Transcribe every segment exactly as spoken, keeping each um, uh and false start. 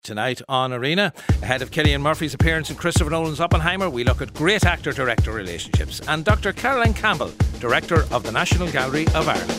Tonight on Arena, ahead of Cillian Murphy's appearance in Christopher Nolan's Oppenheimer, we look at great actor-director relationships and Doctor Caroline Campbell, Director of the National Gallery of Ireland.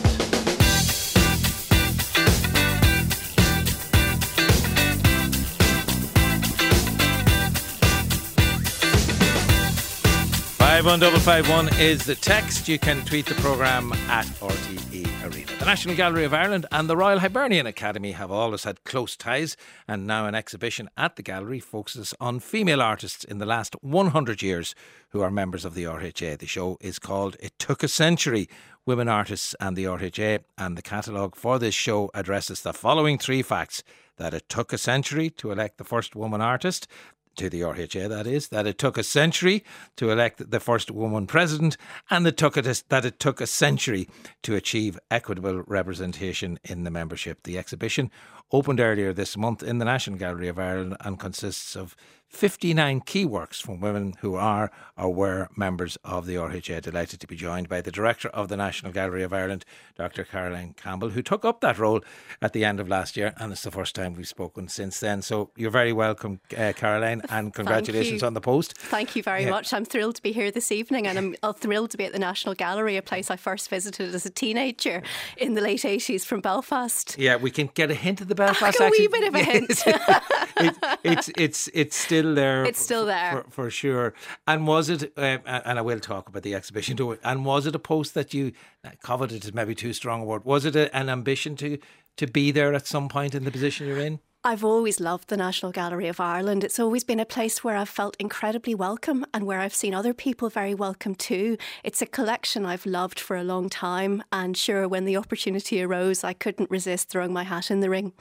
five one five five one is the text. You can tweet the programme at R T E Arena. The National Gallery of Ireland and the Royal Hibernian Academy have always had close ties, and now an exhibition at the gallery focuses on female artists in the last one hundred years who are members of the R H A. The show is called It Took a Century, Women Artists and the R H A, and the catalogue for this show addresses the following three facts: that it took a century to elect the first woman artist, to the R H A that is, that it took a century to elect the first woman president, and it took it, that it took a century to achieve equitable representation in the membership. The exhibition opened earlier this month in the National Gallery of Ireland and consists of fifty-nine key works from women who are or were members of the R H A. Delighted to be joined by the Director of the National Gallery of Ireland, Doctor Caroline Campbell, who took up that role at the end of last year, and it's the first time we've spoken since then. So you're very welcome, uh, Caroline, and congratulations on the post. Thank you very yeah. much. I'm thrilled to be here this evening, and I'm thrilled to be at the National Gallery, a place I first visited as a teenager in the late eighties from Belfast. Yeah, we can get a hint of the Belfast a accent. wee bit of a hint. it, it's it's it's still there. It's still there for, for sure. And was it? Uh, and I will talk about the exhibition too. And was it a post that you coveted? Is maybe too strong a word. Was it a, an ambition to to be there at some point in the position you're in? I've always loved the National Gallery of Ireland. It's always been a place where I've felt incredibly welcome and where I've seen other people very welcome too. It's a collection I've loved for a long time, and sure, when the opportunity arose, I couldn't resist throwing my hat in the ring.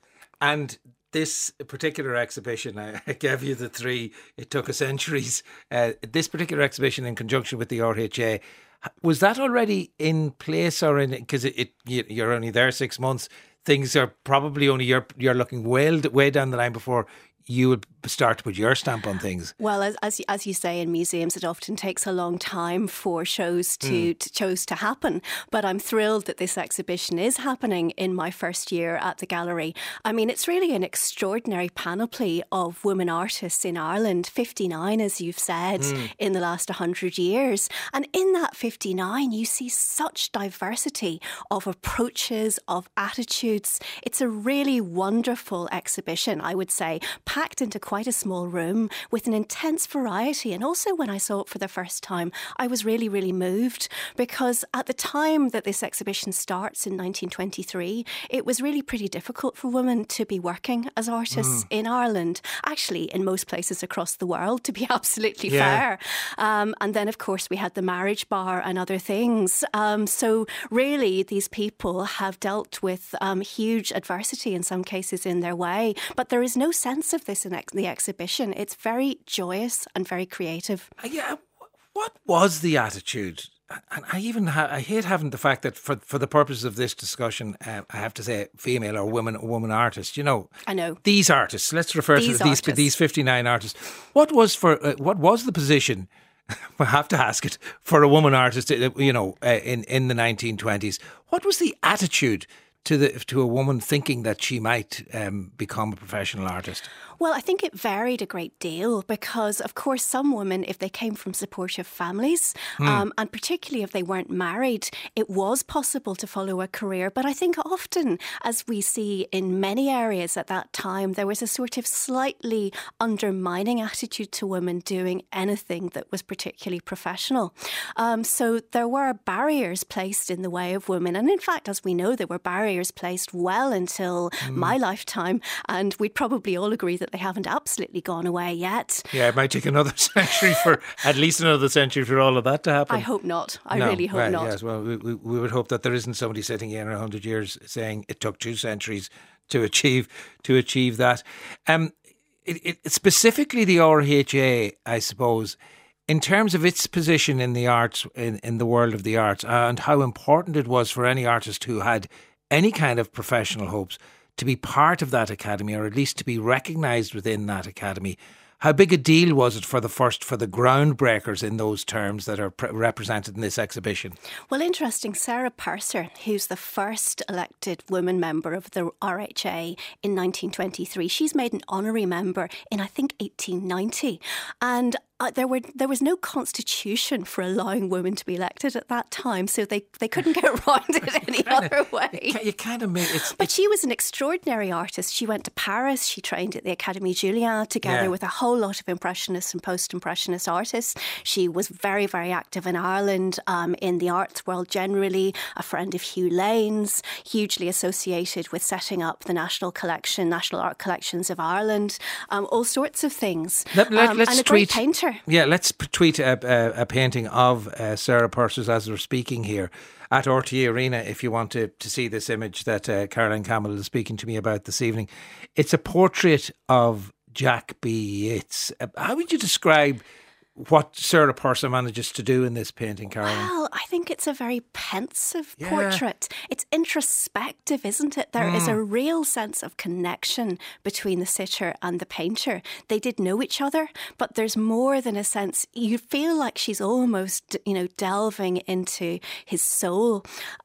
And this particular exhibition, I gave you the three, it took a centuries. Uh, this particular exhibition in conjunction with the R H A, was that already in place, or in, because it, it you're only there six months, things are probably only, you're, you're looking way, way down the line before you would start to put your stamp on things? Well, as as, as you say, in museums, it often takes a long time for shows to, mm. to shows to happen. But I'm thrilled that this exhibition is happening in my first year at the gallery. I mean, it's really an extraordinary panoply of women artists in Ireland, fifty-nine, as you've said, mm. in the last one hundred years. And in that fifty-nine, you see such diversity of approaches, of attitudes. It's a really wonderful exhibition, I would say, packed into quite a small room with an intense variety. And also, when I saw it for the first time, I was really, really moved, because at the time that this exhibition starts in nineteen twenty-three, it was really pretty difficult for women to be working as artists mm. in Ireland, actually in most places across the world, to be absolutely yeah. fair. Um, and then, of course, we had the marriage bar and other things. Um, so really, these people have dealt with um, huge adversity in some cases in their way. But there is no sense of this in ex- the exhibition. It's very joyous and very creative. Yeah, what was the attitude? And I even ha- I hate having the fact that for for the purposes of this discussion, uh, I have to say female or woman woman artist. You know, I know these artists. Let's refer these to these artists. these fifty-nine artists. What was for uh, what was the position? I have to ask it, for a woman artist. You know, uh, in in the nineteen twenties, what was the attitude to the to a woman thinking that she might um, become a professional artist? Well, I think it varied a great deal because, of course, some women, if they came from supportive families, mm. um, and particularly if they weren't married, it was possible to follow a career. But I think often, as we see in many areas at that time, there was a sort of slightly undermining attitude to women doing anything that was particularly professional. Um, so there were barriers placed in the way of women. And in fact, as we know, there were barriers placed well until mm. my lifetime. And we'd probably all agree that they haven't absolutely gone away yet. Yeah, it might take another century for, at least another century for all of that to happen. I hope not. I no, really hope right, not. Yes, well, we, we, we would hope that there isn't somebody sitting here in a hundred years saying it took two centuries to achieve to achieve that. Um, it, it, specifically the R H A, I suppose, in terms of its position in the arts, in, in the world of the arts, and how important it was for any artist who had any kind of professional hopes to be part of that academy, or at least to be recognised within that academy. how big a deal was it for the first, for the groundbreakers in those terms that are pre- represented in this exhibition? Well, interesting. Sarah Purser, who's the first elected woman member of the R H A in nineteen twenty-three, she's made an honorary member in, I think, eighteen ninety. And Uh, there were there was no constitution for allowing women to be elected at that time, so they, they couldn't get around it any kinda, other way. You kind of made it's, But it's, she was an extraordinary artist. She went to Paris. She trained at the Académie Julian together Yeah. with a whole lot of Impressionist and Post-Impressionist artists. She was very, very active in Ireland, um, in the arts world generally, a friend of Hugh Lane's, hugely associated with setting up the National Collection, National Art Collections of Ireland, um, all sorts of things. Let, let, um, let's and a tweet, great painter. Yeah, let's p- tweet a, a, a painting of uh, Sarah Purser's as we're speaking here at R T E Arena if you want to, to see this image that uh, Caroline Campbell is speaking to me about this evening. It's a portrait of Jack B. Yeats. Uh, how would you describe what Sarah Purser manages to do in this painting, Caroline? Well, I think it's a very pensive Yeah. portrait. It's introspective, isn't it? There Mm. is a real sense of connection between the sitter and the painter. They did know each other, but there's more than a sense. You feel like she's almost, you know, delving into his soul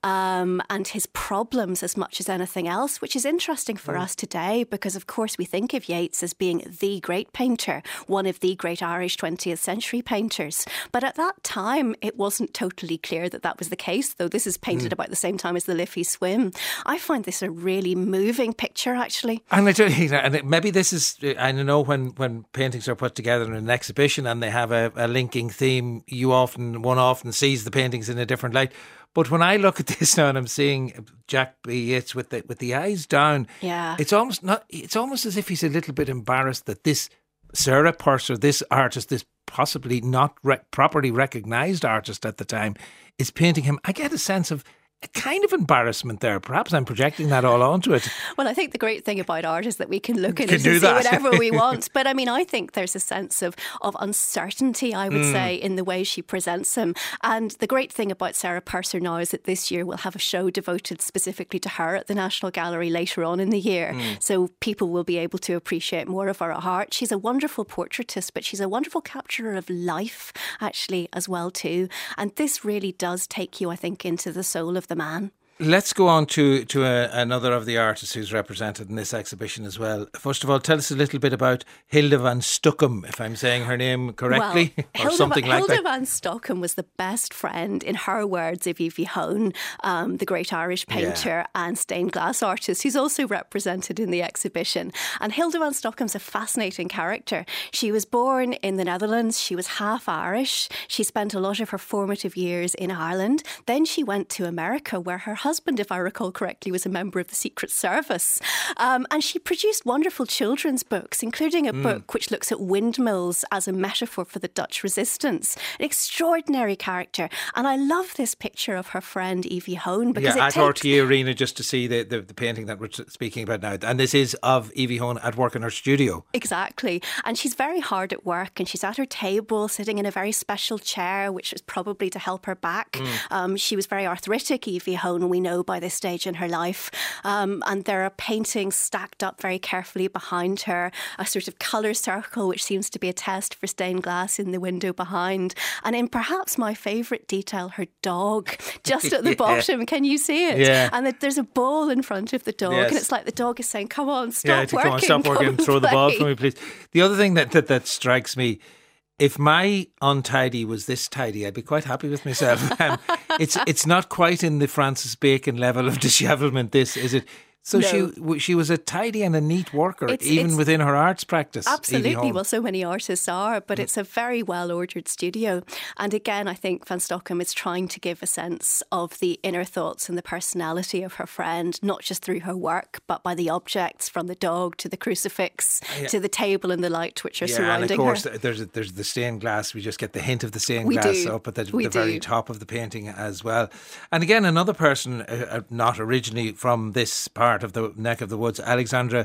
um, and his problems as much as anything else, which is interesting for Mm. us today because, of course, we think of Yeats as being the great painter, one of the great Irish twentieth century painters. But at that time, it wasn't totally clear that that was the case, though this is painted mm. about the same time as the Liffey Swim. I find this a really moving picture, actually. And, I do, and it, maybe this is, I know when, when paintings are put together in an exhibition and they have a, a linking theme, you often, one often sees the paintings in a different light. But when I look at this now and I'm seeing Jack B. Yeats with the with the eyes down, yeah, it's almost not. It's almost as if he's a little bit embarrassed that this Sarah Purser, this artist, this possibly not re- properly recognised artist at the time, is painting him. I get a sense of a kind of embarrassment there. Perhaps I'm projecting that all onto it. Well, I think the great thing about art is that we can look at can it and see that. whatever we want. But I mean, I think there's a sense of, of uncertainty, I would mm. say, in the way she presents him. And the great thing about Sarah Purser now is that this year we'll have a show devoted specifically to her at the National Gallery later on in the year. Mm. So people will be able to appreciate more of her art. She's a wonderful portraitist, but she's a wonderful capturer of life, actually, as well, too. And this really does take you, I think, into the soul of the man. Let's go on to, to a, another of the artists who's represented in this exhibition as well. First of all, tell us a little bit about Hilda van Stuckum, if I'm saying her name correctly, well, or Hilda, something like Hilda that. van Stuckum was the best friend, in her words, of Evie Hone, um, the great Irish painter yeah. and stained glass artist, who's also represented in the exhibition. And Hilda van Stuckum's a fascinating character. She was born in the Netherlands. She was half Irish. She spent a lot of her formative years in Ireland. Then she went to America, where her husband husband, if I recall correctly, was a member of the Secret Service. Um, and she produced wonderful children's books, including a mm. book which looks at windmills as a metaphor for the Dutch resistance. An extraordinary character. And I love this picture of her friend Evie Hone. Because yeah, it at takes... R T E Arena, just to see the, the, the painting that we're speaking about now. And this is of Evie Hone at work in her studio. Exactly. And she's very hard at work, and she's at her table sitting in a very special chair, which is probably to help her back. Mm. Um, she was very arthritic, Evie Hone, we know by this stage in her life. Um, and there are paintings stacked up very carefully behind her, a sort of colour circle, which seems to be a test for stained glass in the window behind. And in perhaps my favourite detail, her dog, just at the yeah. bottom. Can you see it? Yeah. And there's a ball in front of the dog, yes. and it's like the dog is saying, come on, stop yeah, working. Come on, stop working, and throw play. the ball for me, please. The other thing that, that, that strikes me, if my untidy was this tidy, I'd be quite happy with myself. Um, it's it's not quite in the Francis Bacon level of dishevelment, this, is it? So no. she she was a tidy and a neat worker, it's, even it's, within her arts practice. Absolutely. Well, so many artists are, but mm. it's a very well-ordered studio. And again, I think Van Stuckum is trying to give a sense of the inner thoughts and the personality of her friend, not just through her work, but by the objects, from the dog to the crucifix yeah. to the table and the light which are yeah, surrounding her. And of course, her. there's there's the stained glass. We just get the hint of the stained we glass do. up at the, the do. very top of the painting as well. And again, another person, uh, not originally from this part of the neck of the woods, Alexandra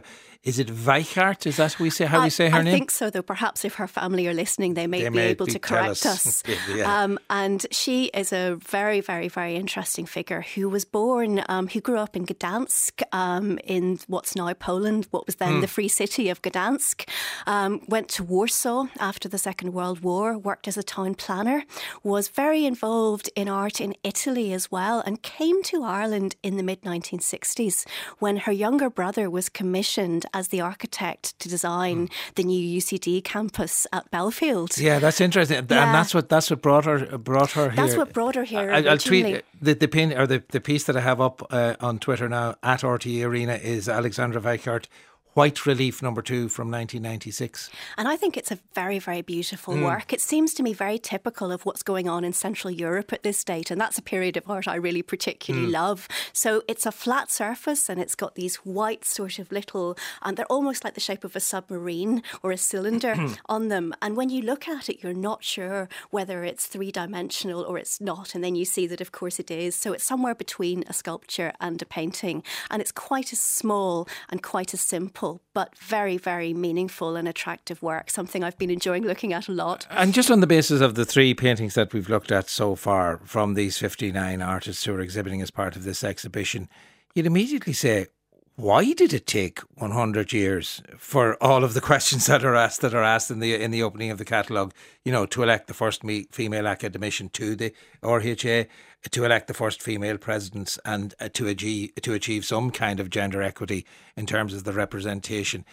Is it Weichart? Is that how we say, how I, we say her I name? I think so, though perhaps if her family are listening, they may they be may able be to correct us. us. yeah. um, and she is a very, very, very interesting figure who was born, um, who grew up in Gdansk, um, in what's now Poland, what was then mm. the Free City of Gdansk, um, went to Warsaw after the Second World War, worked as a town planner, was very involved in art in Italy as well, and came to Ireland in the mid nineteen sixties when her younger brother was commissioned as the architect to design mm. the new U C D campus at Belfield. Yeah, that's interesting, and yeah. that's what that's what brought her brought her here. That's what brought her here. I, I'll tweet the the pin or the, the piece that I have up uh, on Twitter now at R T E Arena is Alexandra Weichart. White Relief number two from nineteen ninety-six. And I think it's a very, very beautiful mm. work. It seems to me very typical of what's going on in Central Europe at this date. And that's a period of art I really particularly mm. love. So it's a flat surface and it's got these white sort of little, and they're almost like the shape of a submarine or a cylinder on them. And when you look at it, you're not sure whether it's three-dimensional or it's not. And then you see that, of course, it is. So it's somewhere between a sculpture and a painting. And it's quite as small and quite as simple, but very, very meaningful and attractive work, something I've been enjoying looking at a lot. And just on the basis of the three paintings that we've looked at so far from these fifty-nine artists who are exhibiting as part of this exhibition, you'd immediately say, why did it take one hundred years for all of the questions that are asked that are asked in the in the opening of the catalogue, you know, to elect the first me, female academician to the R H A, to elect the first female presidents, and uh, to achieve to achieve some kind of gender equity in terms of the representation?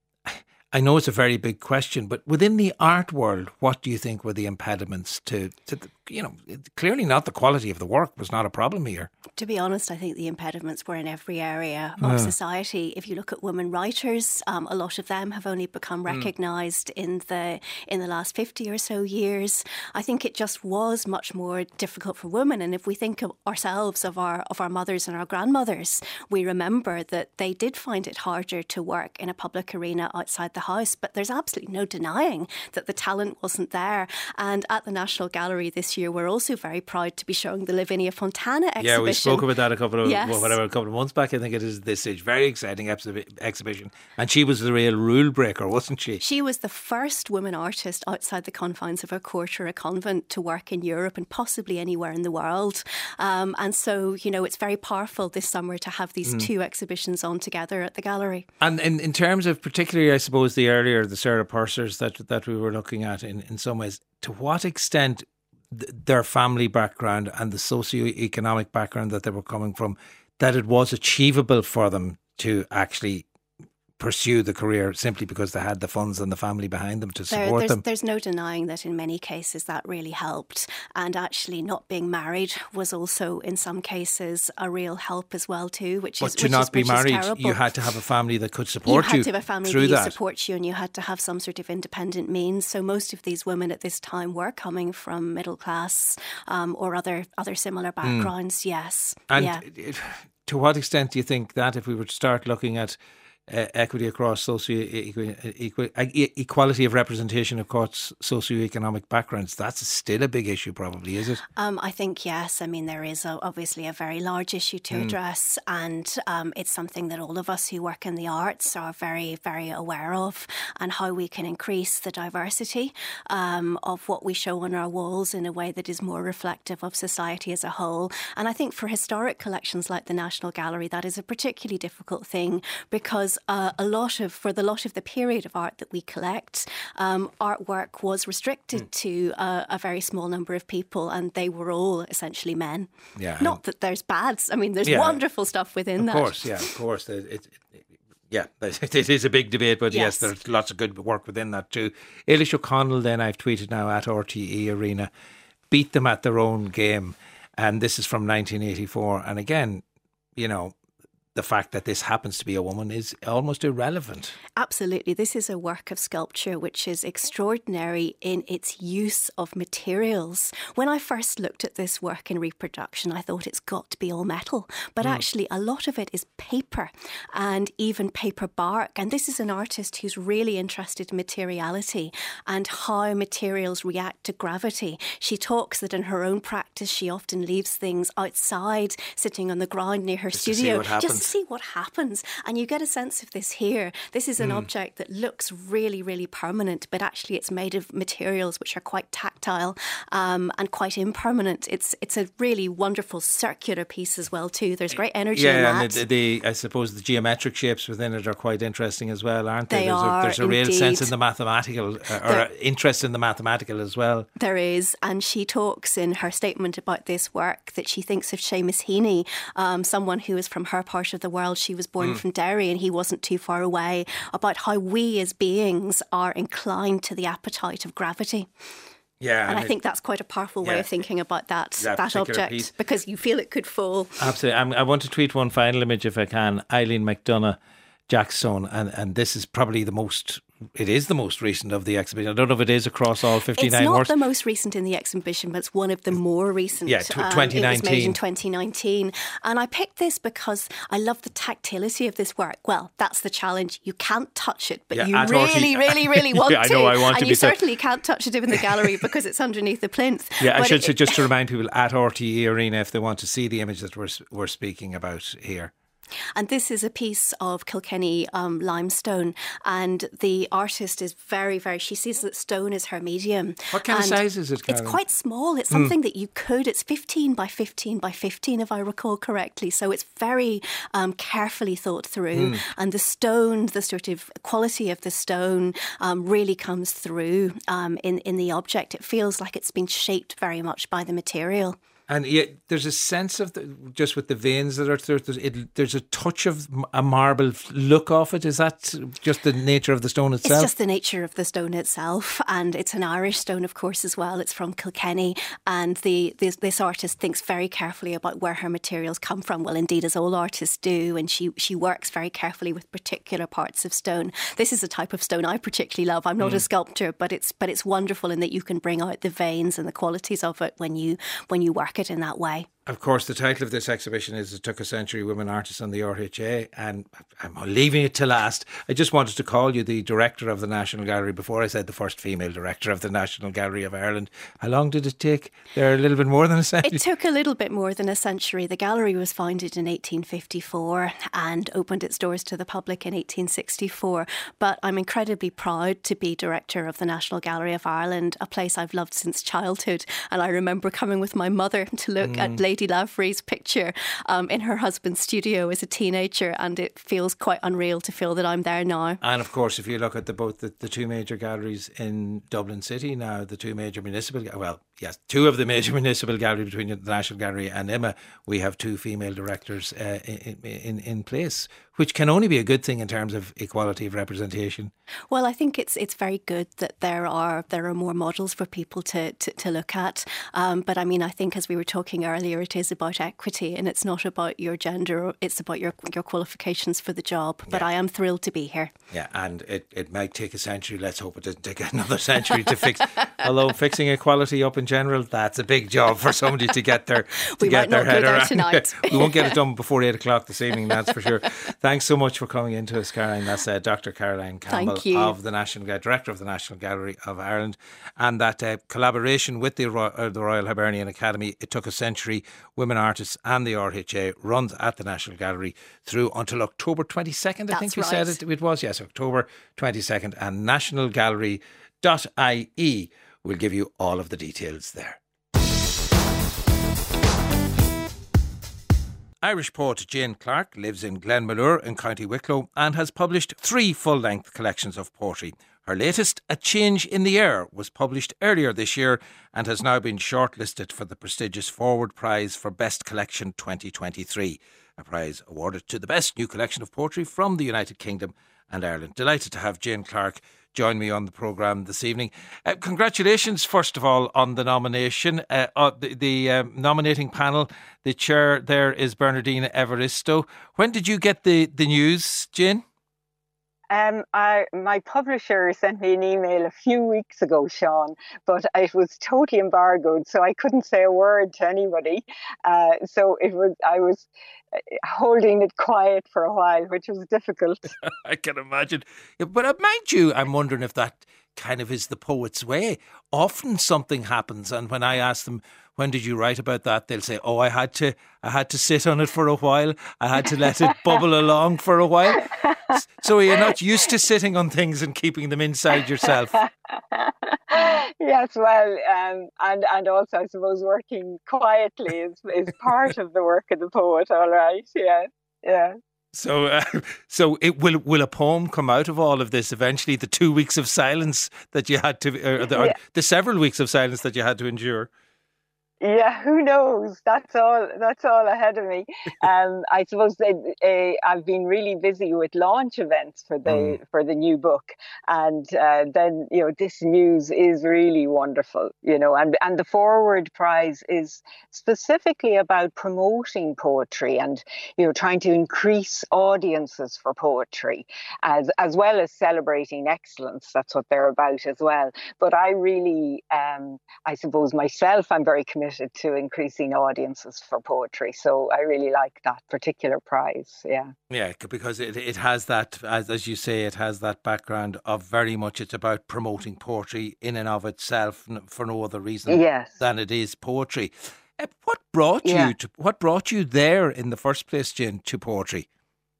I know it's a very big question, but within the art world, what do you think were the impediments to, to the, you know, clearly not the quality of the work was not a problem here. To be honest, I think the impediments were in every area of uh. society. If you look at women writers, um, a lot of them have only become recognised mm. in the in the last fifty or so years. I think it just was much more difficult for women. And if we think of ourselves, of our of our mothers and our grandmothers, we remember that they did find it harder to work in a public arena outside the house. But there's absolutely no denying that the talent wasn't there. And at the National Gallery this year, we're also very proud to be showing the Lavinia Fontana exhibition. Yeah, we spoke about that a couple of yes. well, whatever a couple of months back. I think it is this stage. Very exciting exhi- exhibition, and she was the real rule breaker, wasn't she? She was the first woman artist outside the confines of a court or a convent to work in Europe and possibly anywhere in the world. Um, and so, you know, it's very powerful this summer to have these mm. two exhibitions on together at the gallery. And in, in terms of particularly, I suppose, the earlier the Sarah Pursers that that we were looking at, in, in some ways, to what extent their family background and the socio-economic background that they were coming from, that it was achievable for them to actually pursue the career simply because they had the funds and the family behind them to support there, there's, them. There's no denying that in many cases that really helped. And actually not being married was also in some cases a real help as well too, which but is to which not is, be which married, you had to have a family that could support you. You had to have a family through that that. support you, and you had to have some sort of independent means. So most of these women at this time were coming from middle class um, or other other similar backgrounds. Mm. Yes. And yeah. to what extent do you think that if we were to start looking at Uh, equity across socio equality of representation across socioeconomic backgrounds, that's still a big issue, probably, is it? Um, I think yes. I mean, there is a, obviously a very large issue to mm. address, and um, it's something that all of us who work in the arts are very, very aware of, and how we can increase the diversity um, of what we show on our walls in a way that is more reflective of society as a whole. And I think for historic collections like the National Gallery, that is a particularly difficult thing, because Uh, a lot of, for the lot of the period of art that we collect, um, artwork was restricted mm. to uh, a very small number of people, and they were all essentially men. Yeah, Not that there's bad, I mean, there's yeah, wonderful stuff within of that. Of course, yeah, of course. It, it, it, yeah, it is a big debate, but yes. yes, there's lots of good work within that too. Eilish O'Connell, then, I've tweeted now at R T E Arena, beat them at their own game. And this is from nineteen eighty-four. And again, you know, the fact that this happens to be a woman is almost irrelevant. Absolutely. This is a work of sculpture which is extraordinary in its use of materials. When I first looked at this work in reproduction, I thought it's got to be all metal. But mm. actually, a lot of it is paper and even paper bark. And this is an artist who's really interested in materiality and how materials react to gravity. She talks that in her own practice, she often leaves things outside, sitting on the ground near her Just studio. To see what happens. Just see what happens. And you get a sense of this here. This is an mm. object that looks really, really permanent, but actually it's made of materials which are quite tactile um, and quite impermanent. It's it's a really wonderful circular piece as well too. There's great energy yeah, in that. and the, the, I suppose the geometric shapes within it are quite interesting as well, aren't they? They there's are, a, There's a indeed. real sense in the mathematical, uh, or there, interest in the mathematical as well. There is, and she talks in her statement about this work that she thinks of Seamus Heaney, um, someone who is from her part of the world. She was born mm. from Derry and he wasn't too far away, about how we as beings are inclined to the appetite of gravity. Yeah, and, and I it, think that's quite a powerful way yeah, of thinking about that that, that object piece. Because you feel it could fall. Absolutely. I'm, I want to tweet one final image if I can. Eileen McDonough, Jack Stone, and, and this is probably the most, it is the most recent of the exhibition. I don't know if it is across all fifty-nine It's not works. the most recent in the exhibition, but it's one of the more recent. Yeah, tw- twenty nineteen. Um, it was made in twenty nineteen. And I picked this because I love the tactility of this work. Well, that's the challenge. You can't touch it, but yeah, you really, really, really want yeah, I know to. I want and to you be certainly t- can't touch it in the gallery because it's underneath the plinth. Yeah, but I should it, say, just to remind people, at R T E Arena, if they want to see the image that we're, we're speaking about here. And this is a piece of Kilkenny um, limestone, and the artist is very, very, she sees that stone is her medium. What kind and of size is it, Karen? It's quite small. It's something mm. that you could, it's fifteen by fifteen by fifteen, if I recall correctly. So it's very um, carefully thought through. Mm. And the stone, the sort of quality of the stone um, really comes through um, in, in the object. It feels like it's been shaped very much by the material. And yet there's a sense of, the, just with the veins that are there, there's, it, there's a touch of a marble look off it. Is that just the nature of the stone itself? It's just the nature of the stone itself. And it's an Irish stone, of course, as well. It's from Kilkenny. And the this, this artist thinks very carefully about where her materials come from. Well, indeed, as all artists do. And she, she works very carefully with particular parts of stone. This is a type of stone I particularly love. I'm not mm. a sculptor, but it's but it's wonderful in that you can bring out the veins and the qualities of it when you when you work it in that way. Of course, the title of this exhibition is It Took a Century, Women Artists and the R H A, and I'm leaving it to last. I just wanted to call you the director of the National Gallery before I said the first female director of the National Gallery of Ireland. How long did it take? There a little bit more than a century? It took a little bit more than a century. The gallery was founded in eighteen fifty-four and opened its doors to the public in eighteen sixty-four. But I'm incredibly proud to be director of the National Gallery of Ireland, a place I've loved since childhood. And I remember coming with my mother to look mm. at Lady Lavry's picture um, in her husband's studio as a teenager, and it feels quite unreal to feel that I'm there now. And of course, if you look at the both the, the two major galleries in Dublin City now, the two major municipal, well, yes, two of the major municipal galleries between the National Gallery and I M A, we have two female directors uh, in, in in place, which can only be a good thing in terms of equality of representation. Well, I think it's it's very good that there are there are more models for people to to, to look at. Um, but I mean, I think as we were talking earlier, it is about equity, and it's not about your gender. It's about your your qualifications for the job. But yeah. I am thrilled to be here. Yeah, and it, it might take a century. Let's hope it doesn't take another century to fix. Although fixing equality up in general, that's a big job for somebody to get their to we get might their not head go there around. Tonight. We won't get it done before eight o'clock this evening. That's for sure. Thanks so much for coming into us, Caroline. That's uh, Doctor Caroline Campbell of the National Director of the National Gallery of Ireland, and that uh, collaboration with the, Royal, uh, the Royal Hibernian Academy, It Took a Century, Women Artists and the R H A, runs at the National Gallery through until October twenty-second. I That's think we right. said it, it was, yes, October twenty-second, and national gallery dot I E will give you all of the details there. Irish poet Jane Clarke lives in Glenmalure in County Wicklow and has published three full-length collections of poetry. Her latest, A Change in the Air, was published earlier this year and has now been shortlisted for the prestigious Forward Prize for Best Collection twenty twenty-three, a prize awarded to the best new collection of poetry from the United Kingdom and Ireland. Delighted to have Jane Clarke join me on the programme this evening. Uh, congratulations, first of all, on the nomination. Uh, uh, the the um, nominating panel, the chair there is Bernardina Evaristo. When did you get the, the news, Jane? Um, I, my publisher sent me an email a few weeks ago, Sean, but it was totally embargoed, so I couldn't say a word to anybody. Uh, so it was, I was holding it quiet for a while, which was difficult. I can imagine. But uh, mind you, I'm wondering if that kind of is the poet's way. Often something happens, and when I ask them, when did you write about that? They'll say, oh, I had to I had to sit on it for a while. I had to let it bubble along for a while. So you're not used to sitting on things and keeping them inside yourself. Yes, well, um, and and also I suppose working quietly is is part of the work of the poet. All right, yeah, yeah. So, uh, so it will will a poem come out of all of this eventually? The two weeks of silence that you had to, or the, or Yeah. the several weeks of silence that you had to endure. Yeah, who knows? That's all. That's all ahead of me. Um, I suppose that uh, I've been really busy with launch events for the Mm. for the new book, and uh, then you know this news is really wonderful. You know, and and the Forward Prize is specifically about promoting poetry and you know trying to increase audiences for poetry, as as well as celebrating excellence. That's what they're about as well. But I really, um, I suppose myself, I'm very committed to increasing audiences for poetry. So I really like that particular prize. Yeah. Yeah, c- because it, it has that, as, as you say, it has that background of very much it's about promoting poetry in and of itself n- for no other reason Yes. than it is poetry. Uh, What brought Yeah. you to, what brought you there in the first place, Jane, to poetry?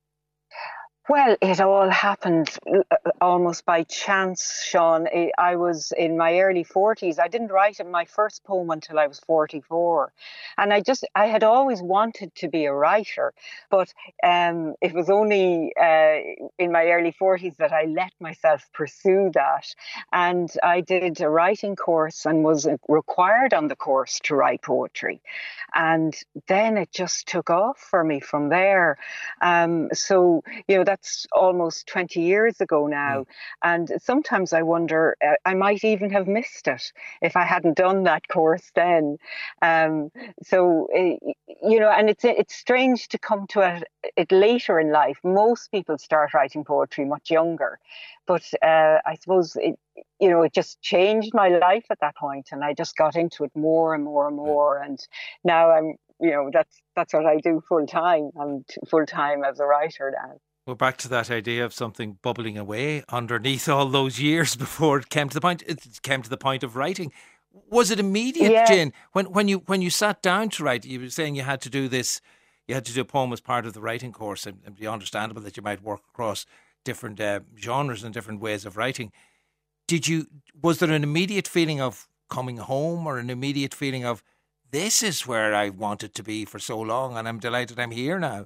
Well, it all happened uh, almost by chance, Sean. I I was in my early forties. I didn't write my first poem until I was forty-four. And I just, I had always wanted to be a writer, but um, it was only uh, in my early forties that I let myself pursue that. And I did a writing course and was required on the course to write poetry. And then it just took off for me from there. Um, so, you know, that's almost twenty years ago now. Mm. And sometimes I wonder, uh, I might even have missed it if I hadn't done that course then. Um, so, uh, you know, and it's it's strange to come to it, it later in life. Most people start writing poetry much younger. But uh, I suppose it, you know, it just changed my life at that point, and I just got into it more and more and Yeah. more. And now I'm, you know, that's that's what I do full time. I'm t- full time as a writer now. We're back to that idea of something bubbling away underneath all those years before it came to the point. It came to the point of writing. Was it immediate, Yes. Jane? When when you when you sat down to write, you were saying you had to do this. You had to do a poem as part of the writing course, and it'd be understandable that you might work across different uh, genres and different ways of writing. Did you? Was there an immediate feeling of coming home, or an immediate feeling of this is where I wanted to be for so long, and I'm delighted I'm here now?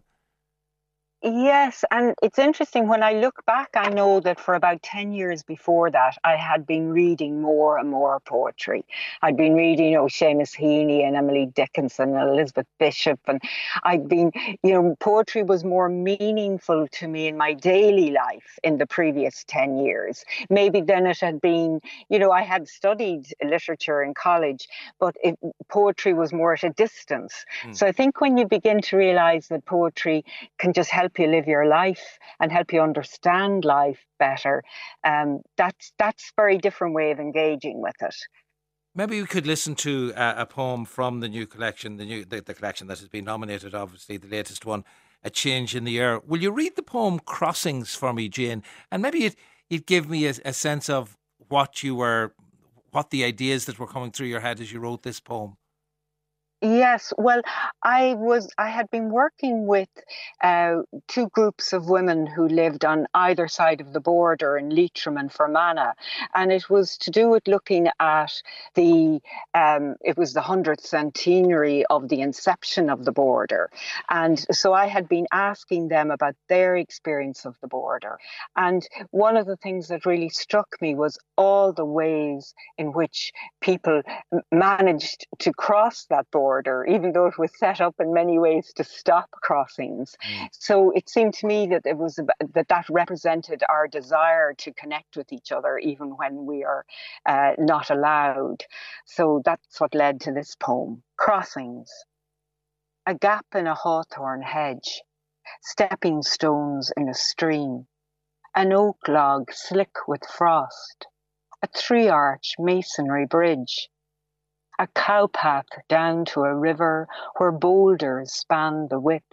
Yes, and it's interesting when I look back, I know that for about ten years before that, I had been reading more and more poetry. I'd been reading, you know, Seamus Heaney and Emily Dickinson and Elizabeth Bishop. And I'd been, you know, poetry was more meaningful to me in my daily life in the previous ten years. Maybe then it had been, you know, I had studied literature in college, but it, poetry was more at a distance. Mm. So I think when you begin to realize that poetry can just help you live your life and help you understand life better, um, that's that's a very different way of engaging with it. Maybe we could listen to a, a poem from the new collection, the new the, the collection that has been nominated, obviously the latest one, A Change in the Air. Will you read the poem Crossings for me, Jane? And maybe it you'd give me a, a sense of what you were, what the ideas that were coming through your head as you wrote this poem. Yes, well, I was I had been working with uh, two groups of women who lived on either side of the border in Leitrim and Fermanagh, and it was to do with looking at the um, it was the hundredth centenary of the inception of the border, and so I had been asking them about their experience of the border, and one of the things that really struck me was all the ways in which people m- managed to cross that border, even though it was set up in many ways to stop crossings. Mm. So it seemed to me that it was ab- that that represented our desire to connect with each other, even when we are uh, not allowed. So that's what led to this poem, Crossings. A gap in a hawthorn hedge, stepping stones in a stream, an oak log slick with frost, a three-arch masonry bridge, a cowpath down to a river where boulders span the width,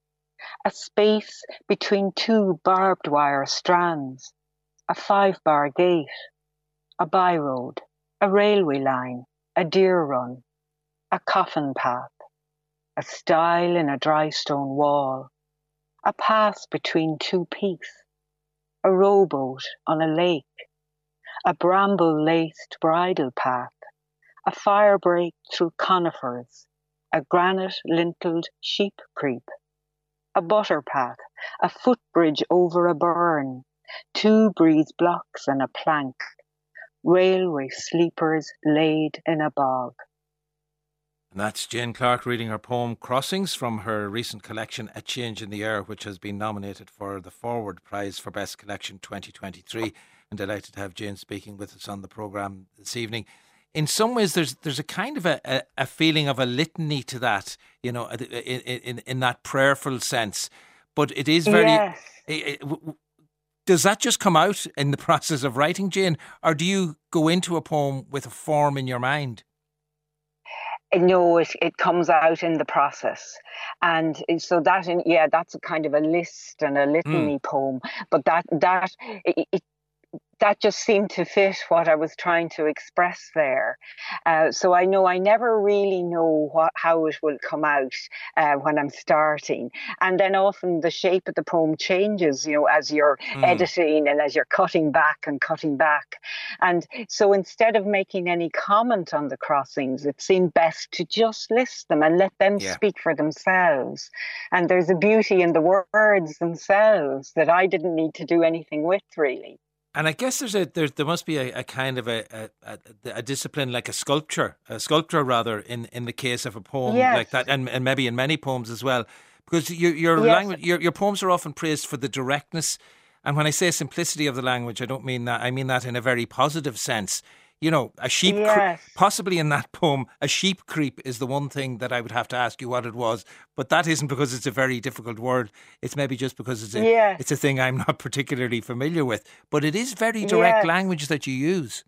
a space between two barbed wire strands, a five-bar gate, A byroad, a railway line, a deer run, a coffin path, a stile in a dry stone wall, a pass between two peaks, a rowboat on a lake, a bramble-laced bridle path, a fire break through conifers, a granite-lintled sheep creep, a butter path, a footbridge over a burn, two breeze blocks and a plank, railway sleepers laid in a bog. And that's Jane Clarke reading her poem Crossings from her recent collection A Change in the Air, which has been nominated for the Forward Prize for Best Collection twenty twenty-three. I'm delighted to have Jane speaking with us on the programme this evening. In some ways, there's there's a kind of a, a, a feeling of a litany to that, you know, in, in, in that prayerful sense. But it is very... Yes. It, it, does that just come out in the process of writing, Jane? Or do you go into a poem with a form in your mind? No, it, it comes out in the process. And so that, in, yeah, that's a kind of a list and a litany mm. poem. But that, that it, it that just seemed to fit what I was trying to express there. Uh, so I know I never really know what, how it will come out uh, when I'm starting. And then often the shape of the poem changes, you know, as you're mm. editing and as you're cutting back and cutting back. And so instead of making any comment on the crossings, it seemed best to just list them and let them yeah. speak for themselves. And there's a beauty in the words themselves that I didn't need to do anything with, really. And I guess there's a there there must be a, a kind of a, a a discipline like a sculpture, a sculpture rather, in, in the case of a poem yes. like that, and and maybe in many poems as well, because your your yes. language, your your poems are often praised for the directness, and when I say simplicity of the language, I don't mean that. I mean that in a very positive sense. You know, a sheep, yes. cre- possibly in that poem, a sheep creep is the one thing that I would have to ask you what it was. But that isn't because it's a very difficult word. It's maybe just because it's a, yes. it's a thing I'm not particularly familiar with. But it is very direct yes. language that you use.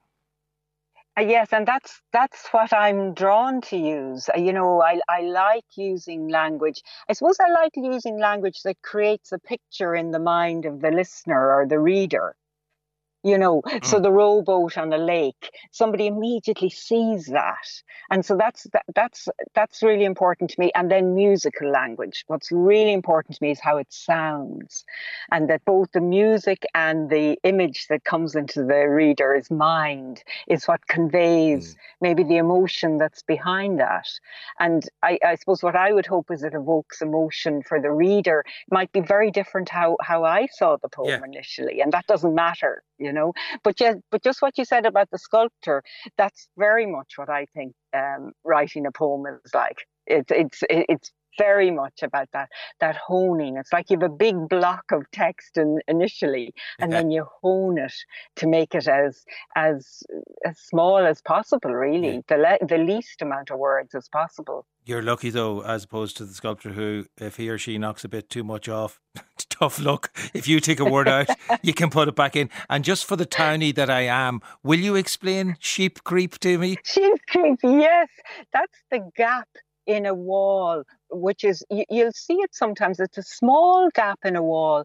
Uh, yes, and that's that's what I'm drawn to use. Uh, you know, I, I like using language. I suppose I like using language that creates a picture in the mind of the listener or the reader. You know, mm. so the rowboat on a lake, somebody immediately sees that. And so that's that, that's that's really important to me. And then musical language. What's really important to me is how it sounds. And that both the music and the image that comes into the reader's mind is what conveys mm. maybe the emotion that's behind that. And I, I suppose what I would hope is it evokes emotion for the reader. It might be very different how, how I saw the poem yeah. initially. And that doesn't matter. You know, but just but just what you said about the sculptor, that's very much what I think um, writing a poem is like. It's it's it's very much about that that honing. It's like you have a big block of text in, initially, and yeah. then you hone it to make it as as as small as possible. Really, yeah. the le- the least amount of words as possible. You're lucky though, as opposed to the sculptor who, if he or she knocks a bit too much off, tough luck. If you take a word out, you can put it back in. And just for the townie that I am, will you explain sheep creep to me? Sheep creep, yes. That's the gap in a wall, which is, you, you'll see it sometimes. It's a small gap in a wall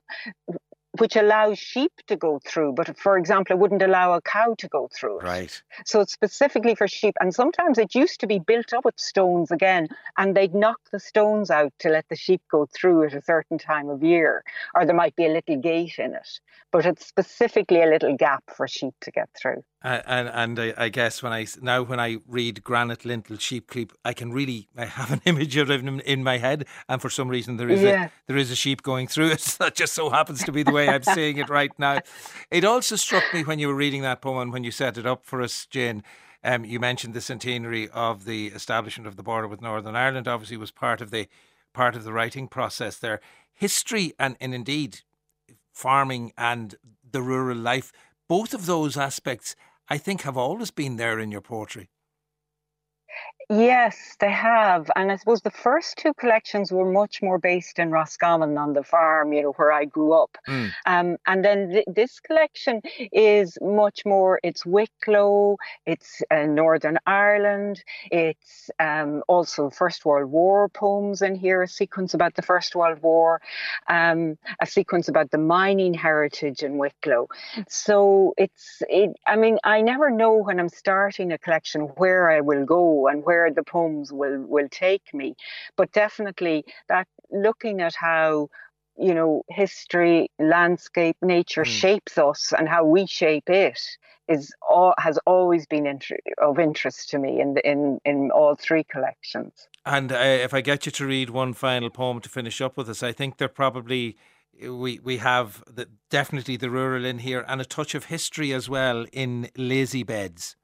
which allows sheep to go through, but for example, it wouldn't allow a cow to go through it. Right. So it's specifically for sheep. And sometimes it used to be built up with stones again, and they'd knock the stones out to let the sheep go through at a certain time of year, or there might be a little gate in it. But it's specifically a little gap for sheep to get through. Uh, and and I, I guess when I now when I read granite lintel sheep creep, I can really I have an image of it in, in my head, and for some reason there is yeah. a there is a sheep going through it. That just so happens to be the way I'm saying it right now. It also struck me when you were reading that poem, when you set it up for us, Jane. Um, you mentioned the centenary of the establishment of the border with Northern Ireland. Obviously, was part of the part of the writing process there. History and, and indeed farming and the rural life, both of those aspects, I think, have always been there in your poetry. Yes, they have. And I suppose the first two collections were much more based in Roscommon on the farm, you know, where I grew up. Mm. Um, and then th- this collection is much more, it's Wicklow, it's uh, Northern Ireland, it's um, also First World War poems in here, a sequence about the First World War, um, a sequence about the mining heritage in Wicklow. So it's, it, I mean, I never know when I'm starting a collection where I will go and where the poems will will take me, but definitely that looking at how, you know, history, landscape, nature Mm. shapes us and how we shape it is all has always been inter- of interest to me in the, in in all three collections. And uh, if I get you to read one final poem to finish up with us, I think they're probably we we have the, definitely the rural in here and a touch of history as well in Lazy Beds.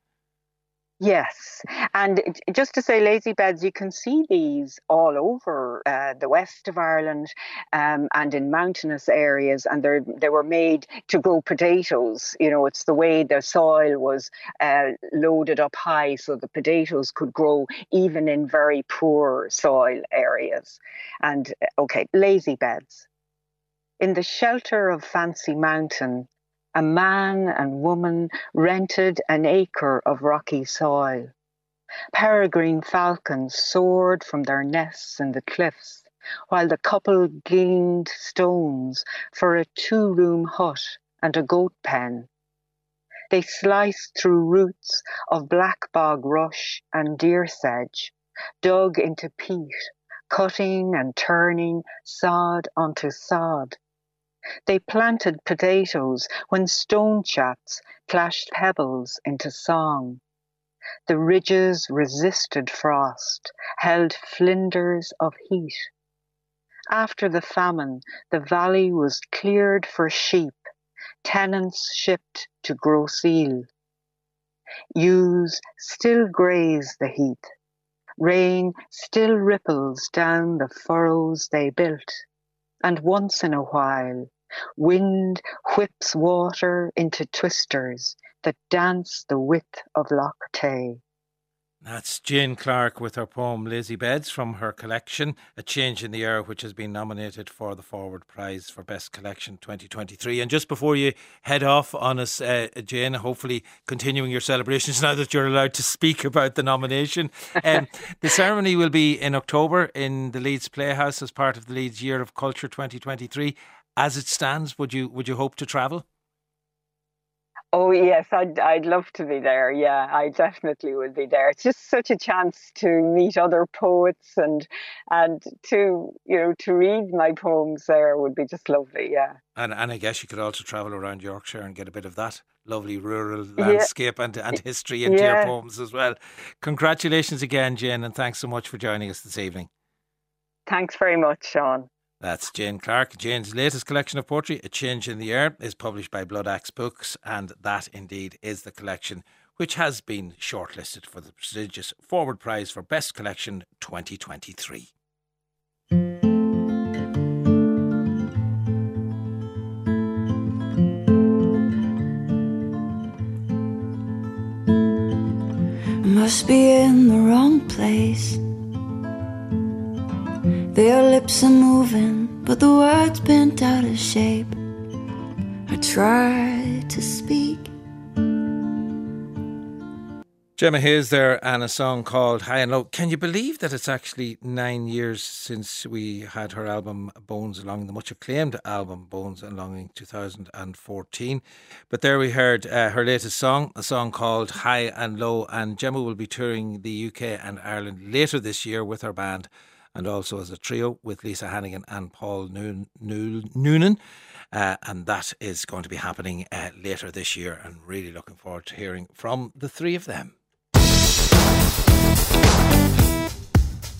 Yes, and it- just to say, lazy beds, you can see these all over uh, the west of Ireland um, and in mountainous areas, and they they were made to grow potatoes. You know, it's the way the soil was uh, loaded up high so the potatoes could grow even in very poor soil areas. And uh, okay, lazy beds. In the shelter of Fancy Mountain, a man and woman rented an acre of rocky soil. Peregrine falcons soared from their nests in the cliffs, while the couple gleaned stones for a two-room hut and a goat pen. They sliced through roots of black bog rush and deer sedge, dug into peat, cutting and turning sod onto sod. They planted potatoes when stone chats clashed pebbles into song. The ridges resisted frost, held flinders of heat. After the famine, the valley was cleared for sheep, tenants shipped to Grosse Ile. Ewes still graze the heath. Rain still ripples down the furrows they built. And once in a while, wind whips water into twisters that dance the width of Loch Tay. That's Jane Clark with her poem Lazy Beds from her collection A Change in the Air, which has been nominated for the Forward Prize for Best Collection twenty twenty-three. And just before you head off on us, uh, Jane, hopefully continuing your celebrations now that you're allowed to speak about the nomination. Um, the ceremony will be in October in the Leeds Playhouse as part of the Leeds Year of Culture twenty twenty-three. As it stands, would you would you hope to travel? Oh yes, I'd I'd love to be there. Yeah, I definitely would be there. It's just such a chance to meet other poets and and to you know to read my poems there would be just lovely. Yeah, and and I guess you could also travel around Yorkshire and get a bit of that lovely rural landscape yeah. and and history into yeah. your poems as well. Congratulations again, Jane, and thanks so much for joining us this evening. Thanks very much, Sean. That's Jane Clark. Jane's latest collection of poetry, A Change in the Air, is published by Blood Axe Books, and that indeed is the collection which has been shortlisted for the prestigious Forward Prize for Best Collection twenty twenty-three. Must be in the wrong place. Their lips are moving, but the words bent out of shape. I try to speak. Gemma Hayes there, and a song called High and Low. Can you believe that it's actually nine years since we had her album Bones Along, the much acclaimed album Bones Along in two thousand fourteen. But there we heard uh, her latest song, a song called High and Low, and Gemma will be touring the U K and Ireland later this year with her band, and also as a trio with Lisa Hannigan and Paul Noonan. Uh, and that is going to be happening uh, later this year, and really looking forward to hearing from the three of them.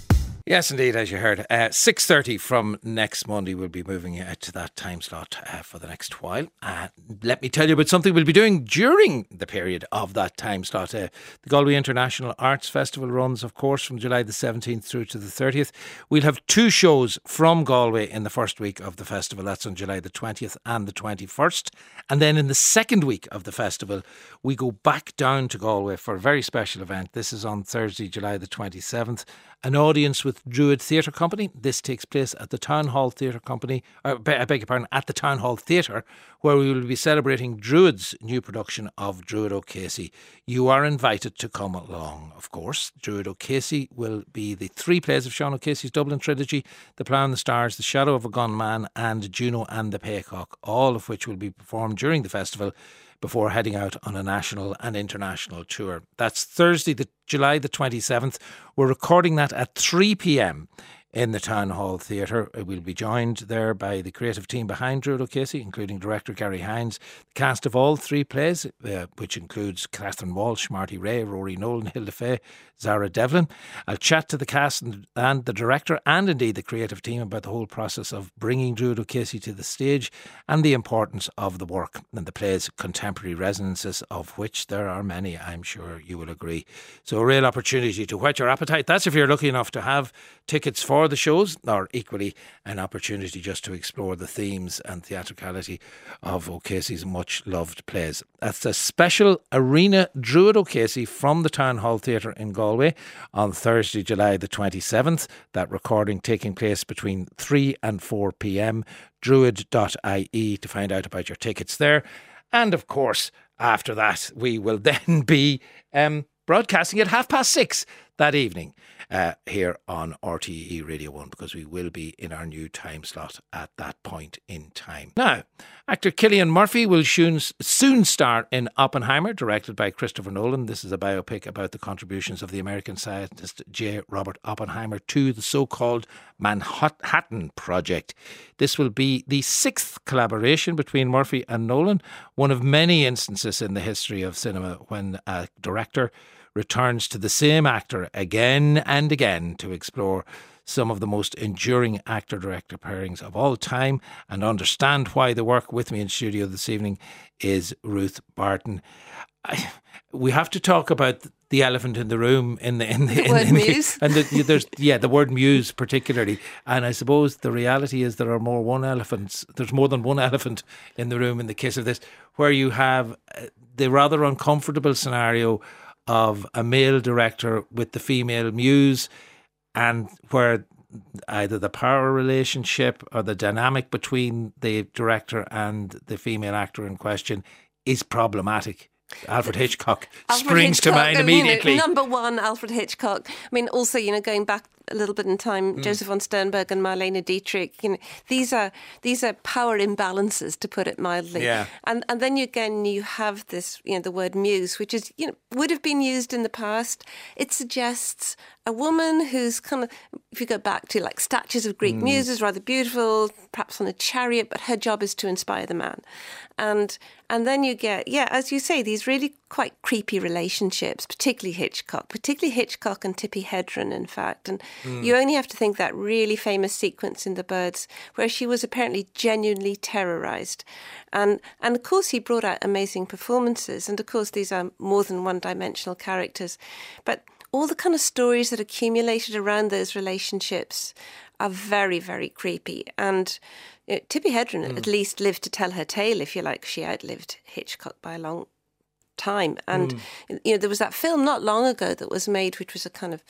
Yes, indeed, as you heard. Uh, six thirty from next Monday, we'll be moving out to that time slot uh, for the next while. Uh, let me tell you about something we'll be doing during the period of that time slot. Uh, the Galway International Arts Festival runs, of course, from July the seventeenth through to the thirtieth. We'll have two shows from Galway in the first week of the festival. That's on July the twentieth and the twenty-first. And then in the second week of the festival, we go back down to Galway for a very special event. This is on Thursday, July the twenty-seventh. An audience with Druid Theatre Company. This takes place at the Town Hall Theatre Company, or, I beg your pardon, at the Town Hall Theatre, where we will be celebrating Druid's new production of Druid O'Casey. You are invited to come along, of course. Druid O'Casey will be the three plays of Sean O'Casey's Dublin trilogy, The Plough and the Stars, The Shadow of a Gunman and Juno and the Paycock, all of which will be performed during the festival before heading out on a national and international tour. That's Thursday, the July the twenty-seventh. We're recording that at three p.m. in the Town Hall Theatre. We'll be joined there by the creative team behind Druid O'Casey, including director Gary Hines, the cast of all three plays, uh, which includes Catherine Walsh, Marty Ray, Rory Nolan, Hilda Fay, Zara Devlin. I'll chat to the cast and, and the director and indeed the creative team about the whole process of bringing Druid O'Casey to the stage and the importance of the work and the play's contemporary resonances, of which there are many, I'm sure you will agree. So a real opportunity to whet your appetite. That's if you're lucky enough to have tickets for the shows, or equally an opportunity just to explore the themes and theatricality of O'Casey's much loved plays. That's a special Arena Druid O'Casey from the Town Hall Theatre in Galway on Thursday, July the twenty-seventh. That recording taking place between three and four p.m. druid dot I E to find out about your tickets there. And of course, after that, we will then be um, broadcasting at half past six that evening uh, here on R T E Radio one, because we will be in our new time slot at that point in time. Now, actor Cillian Murphy will soon, soon star in Oppenheimer, directed by Christopher Nolan. This is a biopic about the contributions of the American scientist J. Robert Oppenheimer to the so-called Manhattan Project. This will be the sixth collaboration between Murphy and Nolan, one of many instances in the history of cinema when a director returns to the same actor again and again to explore some of the most enduring actor-director pairings of all time and understand why the work. With me in studio this evening is Ruth Barton. I, we have to talk about the elephant in the room in the in the, the in, word in muse. The, and the, there's yeah the word muse particularly. And I suppose the reality is there are more one elephants. There's more than one elephant in the room in the case of this, where you have the rather uncomfortable scenario of a male director with the female muse, and where either the power relationship or the dynamic between the director and the female actor in question is problematic. Alfred Hitchcock Alfred springs Hitchcock, to mind I mean, immediately. Number one, Alfred Hitchcock. I mean, also, you know, going back a little bit in time, mm. Joseph von Sternberg and Marlene Dietrich. You know, these are these are power imbalances, to put it mildly. Yeah. And and then you, again you have this, you know, the word muse, which is, you know, would have been used in the past. It suggests a woman who's kind of, if you go back to like statues of Greek mm. muses, rather beautiful, perhaps on a chariot, but her job is to inspire the man. And and then you get, yeah, as you say, these really quite creepy relationships, particularly Hitchcock, particularly Hitchcock and Tippi Hedren, in fact. And mm. you only have to think that really famous sequence in The Birds where she was apparently genuinely terrorised. And, and of course, he brought out amazing performances. And of course, these are more than one-dimensional characters. But all the kind of stories that accumulated around those relationships are very, very creepy. And you know, Tippi Hedren mm. at least lived to tell her tale, if you like. She outlived Hitchcock by a long time. And mm. you know, there was that film not long ago that was made, which was a kind of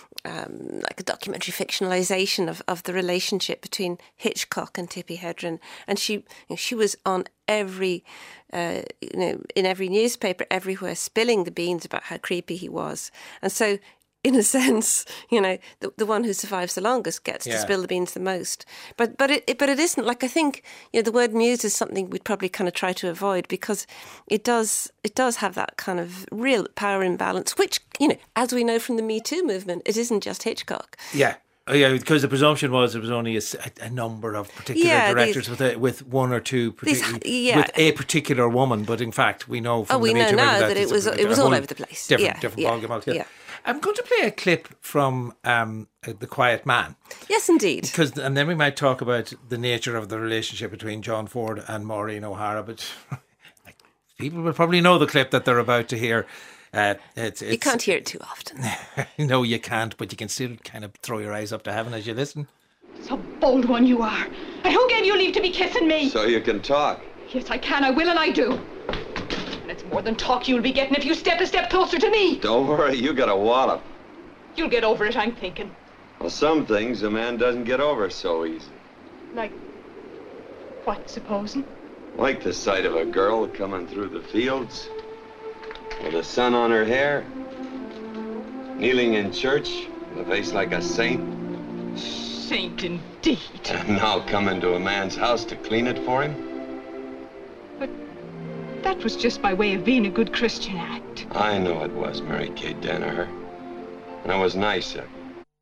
um, like a documentary fictionalization of, of the relationship between Hitchcock and Tippi Hedren. And she you know, she was on every uh, you know in every newspaper everywhere, spilling the beans about how creepy he was. And so, in a sense, you know, the the one who survives the longest gets yeah. to spill the beans the most. But but it, it but it isn't, like, I think, you know, the word muse is something we'd probably kind of try to avoid, because it does it does have that kind of real power imbalance, which, you know, as we know from the Me Too movement, it isn't just Hitchcock. Yeah. Oh yeah, because the presumption was there was only a, a number of particular Yeah, directors these- with a, with one or two These- partic- yeah. with a particular woman, but in fact we know from Oh, we the know media now that, that it it's a- was- a it was all whole over the place. Different, Yeah, different yeah, ballgame altogether. yeah. I'm going to play a clip from um, uh, The Quiet Man. Yes, indeed. Because, and then we might talk about the nature of the relationship between John Ford and Maureen O'Hara. But people will probably know the clip that they're about to hear. Uh, it's, it's, You can't hear it too often. No, you can't, but you can still kind of throw your eyes up to heaven as you listen. So bold one you are. And who gave you leave to be kissing me? So you can talk. Yes, I can, I will, and I do. And it's more than talk you'll be getting if you step a step closer to me. Don't worry, you got a wallop. You'll get over it, I'm thinking. Well, some things a man doesn't get over so easy. Like, what, supposing? Like the sight of a girl coming through the fields with the sun on her hair, kneeling in church with a face like a saint, Saint indeed. and now coming to a man's house to clean it for him. But that was just by way of being a good Christian act. I know it was, Mary Kate Danaher. And it was nice of you.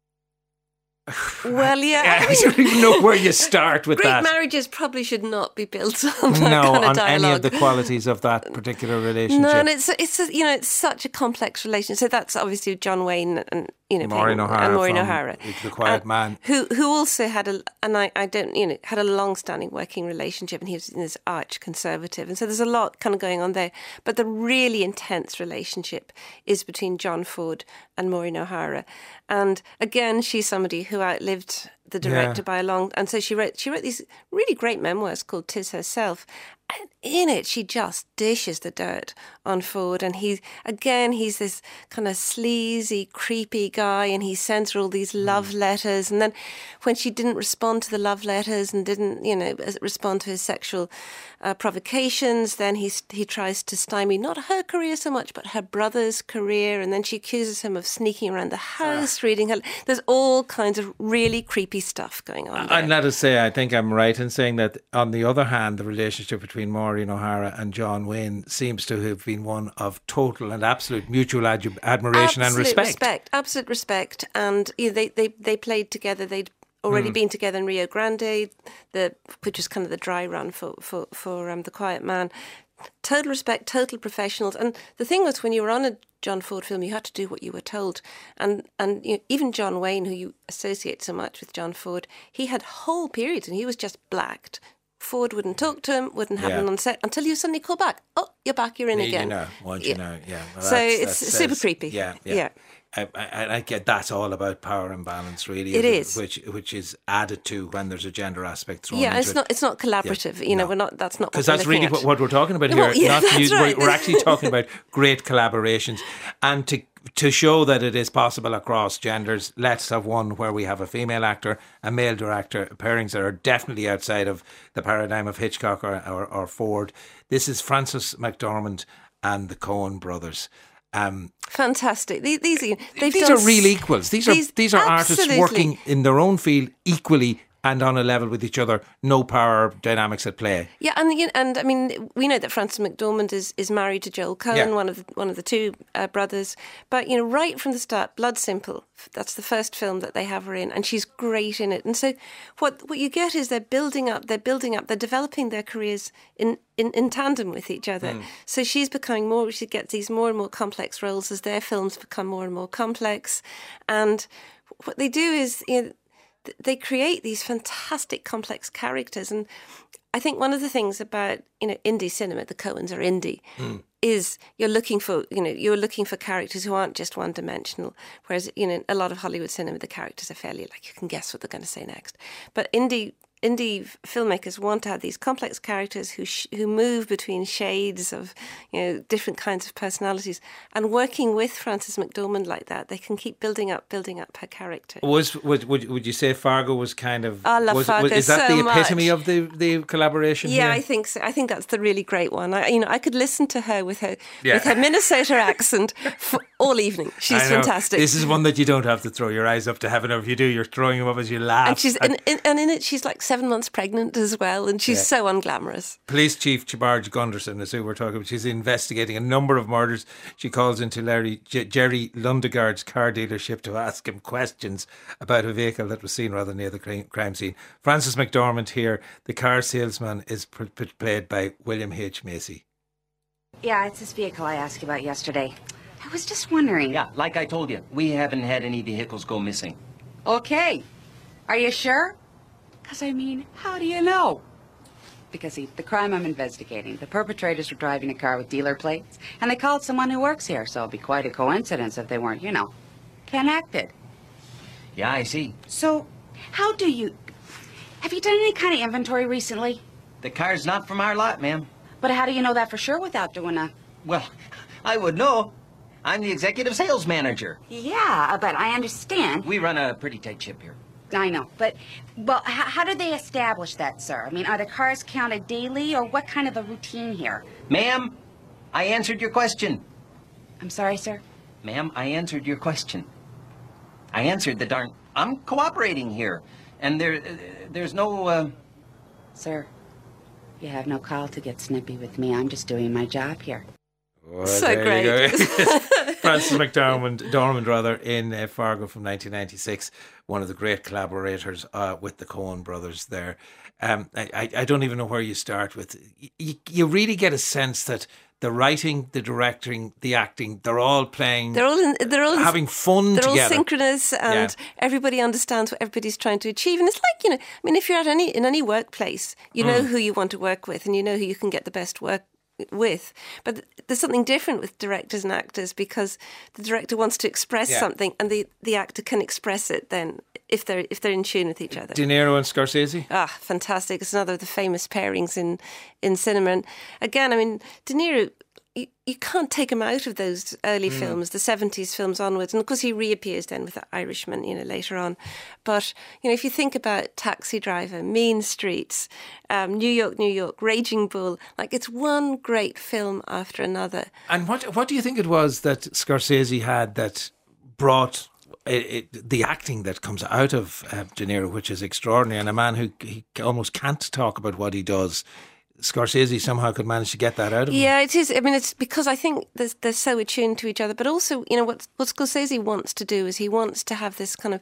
Well, yeah. Yeah, I I don't even know where you start with Great that. marriages probably should not be built on that No, kind of on dialogue. any of the qualities of that particular relationship. No, and it's it's a, you know it's such a complex relationship. So that's obviously John Wayne and you know Maureen playing- O'Hara and Maureen from O'Hara, The Quiet And Man. who who also had a and I, I don't you know had a long-standing working relationship, and he was in this arch conservative, and so there's a lot kind of going on there. But the really intense relationship is between John Ford and Maureen O'Hara, and again she's somebody who outlived the director Yeah. by a long, and so she wrote she wrote these really great memoirs called "'Tis Herself," and in it she just dishes the dirt on Ford, and he again he's this kind of sleazy, creepy guy, and he sends her all these love letters, and then when she didn't respond to the love letters and didn't you know respond to his sexual uh, provocations, then he he tries to stymie not her career so much but her brother's career, and then she accuses him of sneaking around the house, reading her. There's all kinds of really creepy stuff going on there. And let us say, I think I'm right in saying that, on the other hand, the relationship between Maureen O'Hara and John Wayne seems to have been one of total and absolute mutual ad- admiration absolute and respect. respect. Absolute respect. And you know, they, they, they played together. They'd already Mm. been together in Rio Grande, the which was kind of the dry run for, for, for um, The Quiet Man. Total respect, total professionals. And the thing was, when you were on a John Ford film, you had to do what you were told. And and you know, even John Wayne, who you associate so much with John Ford, he had whole periods and he was just blacked. Ford wouldn't talk to him, wouldn't have Yeah. him on set until you suddenly call back. Oh, you're back, you're in Yeah, again. You know, once Yeah. you know, yeah. Well, So that's- it's that super says- creepy. Yeah, yeah. Yeah. I, I, I get that's all about power imbalance, really. It isn't is. which which is added to when there's a gender aspect thrown Yeah, into it's it. not it's not collaborative. You know, No. we're not. That's not what Because we're that's looking really at. what, what we're talking about Well, here. yeah, Not that's use- right. we're, we're actually talking about great collaborations, and to to show that it is possible across genders. Let's have one where we have a female actor, a male director, pairings that are definitely outside of the paradigm of Hitchcock or, or, or Ford. This is Frances McDormand and the Coen brothers. Um, Fantastic. These, these, are- they've these done are real s- equals. These are these- these are artists absolutely. working in their own field equally and on a level with each other. No power dynamics at play. Yeah, and you know, and I mean, we know that Frances McDormand is, is married to Joel Coen, Yeah. one of the, one of the two uh, brothers. But you know, right from the start, Blood Simple. That's the first film that they have her in, and she's great in it. And so, what what you get is they're building up, they're building up, they're developing their careers in in, in tandem with each other. Mm. So she's becoming more. She gets these more and more complex roles as their films become more and more complex. And what they do is, you know, they create these fantastic complex characters. And I think one of the things about, you know, indie cinema, the Coens are indie, Mm. is you're looking for, you know, you're looking for characters who aren't just one dimensional. Whereas, you know, a lot of Hollywood cinema, the characters are fairly like, you can guess what they're going to say next. But indie indie filmmakers want to have these complex characters who sh- who move between shades of, you know, different kinds of personalities. And working with Frances McDormand like that, they can keep building up, building up her character. Was would would, would you say Fargo was kind of? I love was, Fargo was, is that so the epitome much. of the, the collaboration? Yeah, here? I think so. I think that's the really great one. I, you know, I could listen to her with her Yeah. with her Minnesota accent for all evening. She's I know. fantastic. This is one that you don't have to throw your eyes up to heaven, or if you do, you're throwing them up as you laugh. and she's and, and, and in it, she's like seven months pregnant as well, and she's yeah. so unglamorous. Police Chief Marge Gunderson is who we're talking about. She's investigating a number of murders. She calls into Larry, J- Jerry Lundegaard's car dealership to ask him questions about a vehicle that was seen rather near the crime scene. Francis McDormand here, the car salesman, is p- p- played by William H. Macy. Yeah, it's this vehicle I asked you about yesterday. I was just wondering. Yeah, like I told you, we haven't had any vehicles go missing. Okay. Are you sure? Because, I mean, how do you know? Because, see, the crime I'm investigating, the perpetrators were driving a car with dealer plates, and they called someone who works here, so it'd be quite a coincidence if they weren't, you know, connected. Yeah, I see. So, how do you... Have you done any kind of inventory recently? The car's not from our lot, ma'am. But how do you know that for sure without doing a... Well, I would know. I'm the executive sales manager. Yeah, but I understand. We run a pretty tight ship here. I know, but, well, h- how do they establish that, sir? I mean, are the cars counted daily, or what kind of a routine here? Ma'am, I answered your question. I'm sorry, sir? Ma'am, I answered your question. I answered the darn... I'm cooperating here, and there, uh, there's no, uh... Sir, you have no call to get snippy with me. I'm just doing my job here. Well, so great. Francis McDormand, Dormand rather, in uh, Fargo from nineteen ninety-six, one of the great collaborators uh, with the Coen brothers there. Um, I, I don't even know where you start with. You, you really get a sense that the writing, the directing, the acting, they're all playing, they're all, in, they're all having fun they're together. They're all synchronous, and yeah. everybody understands what everybody's trying to achieve. And it's like, you know, I mean, if you're at any in any workplace, you know mm. who you want to work with, and you know who you can get the best work with. But there's something different with directors and actors, because the director wants to express yeah. something, and the, the actor can express it then if they're if they're in tune with each other. De Niro and Scorsese? Ah, fantastic. It's another of the famous pairings in, in cinema. And again, I mean, De Niro, you, you can't take him out of those early mm. films, the seventies films onwards. And of course he reappears then with The Irishman, you know, later on. But, you know, if you think about Taxi Driver, Mean Streets, um, New York, New York, Raging Bull, like it's one great film after another. And what what do you think it was that Scorsese had that brought it, it, the acting that comes out of uh, De Niro, which is extraordinary, and a man who he almost can't talk about what he does? Scorsese somehow could manage to get that out of him. Yeah, it is. I mean, it's because I think they're, they're so attuned to each other. But also, you know, what what Scorsese wants to do is he wants to have this kind of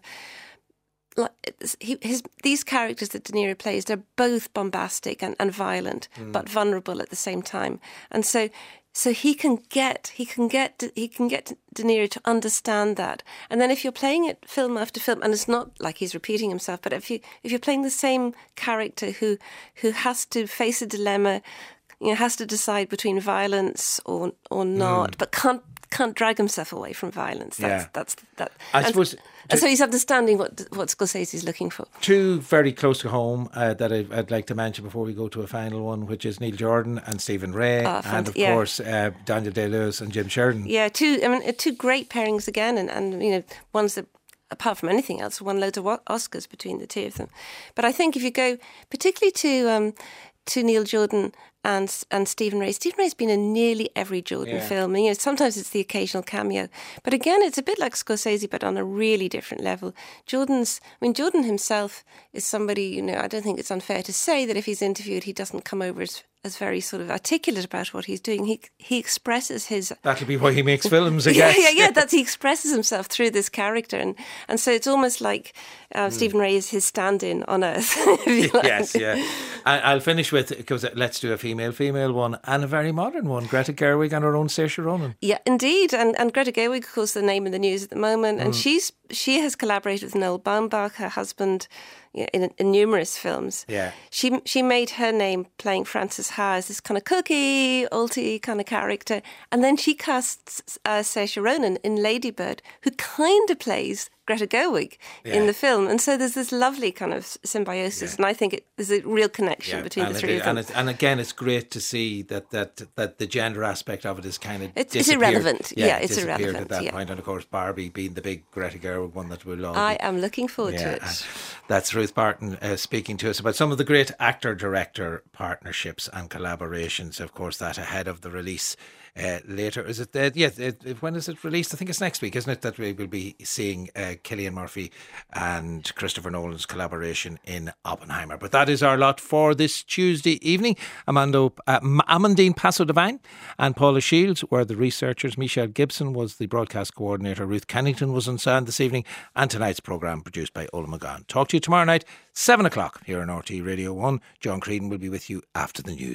like he, his these characters that De Niro plays. They're both bombastic and, and violent, mm. but vulnerable at the same time. And so, so he can get he can get he can get De Niro to understand that. And then if you're playing it film after film, and it's not like he's repeating himself, but if you if you're playing the same character who who has to face a dilemma, you know, has to decide between violence or or not, mm. but can't can't drag himself away from violence. That's yeah. that's that. I and, suppose. And so he's understanding what what Scorsese is looking for. Two very close to home uh, that I'd, I'd like to mention before we go to a final one, which is Neil Jordan and Stephen Ray, oh, and of yeah. course uh, Daniel Day-Lewis and Jim Sheridan. Yeah, two. I mean, two great pairings again, and, and you know, ones that, apart from anything else, won loads of Oscars between the two of them. But I think if you go particularly to um, to Neil Jordan and and Stephen Ray. Stephen Ray's been in nearly every Jordan yeah. film. And, you know, sometimes it's the occasional cameo, but again, it's a bit like Scorsese, but on a really different level. Jordan's, I mean, Jordan himself is somebody, you know, I don't think it's unfair to say that if he's interviewed, he doesn't come over as as very sort of articulate about what he's doing. He he expresses his... That'll be why he makes films, I guess. yeah, yeah, yeah. That's, he expresses himself through this character. And, and so it's almost like uh, mm. Stephen Ray is his stand-in on Earth. Like. Yes, yeah. I, I'll finish with, because let's do a female-female one, and a very modern one, Greta Gerwig and her own Saoirse Ronan. Yeah, indeed. And, and Greta Gerwig, of course, the name in the news at the moment. And mm. she's she has collaborated with Noel Baumbach, her husband, in, in numerous films. Yeah. She she made her name playing Frances Ha as this kind of cookie, alty kind of character. And then she casts uh, Saoirse Ronan in Lady Bird, who kind of plays Greta Gerwig yeah. in the film. And so there's this lovely kind of symbiosis. Yeah. And I think it, there's a real connection yeah. between and the three it, of them. And, it, and again, it's great to see that that, that the gender aspect of it is kind of It's, it's irrelevant. Yeah, yeah it's irrelevant. At that yeah. point. And of course, Barbie being the big Greta Gerwig one that we'll all I be. am looking forward yeah, to it. That's Ruth Barton uh, speaking to us about some of the great actor-director partnerships and collaborations. Of course, that ahead of the release uh, later. Is it? Uh, yeah. It, it, when is it released? I think it's next week, isn't it? That we will be seeing uh, Cillian Murphy and Christopher Nolan's collaboration in Oppenheimer. But that is our lot for this Tuesday evening. Amando, uh, Amandine Passo-Devine and Paula Shields were the researchers. Michelle Gibson was the broadcast coordinator. Ruth Kennington was on sound this evening. And tonight's programme produced by Ola McGann. Talk to you tomorrow night, seven o'clock here on R T Radio one. John Creedon will be with you after the news.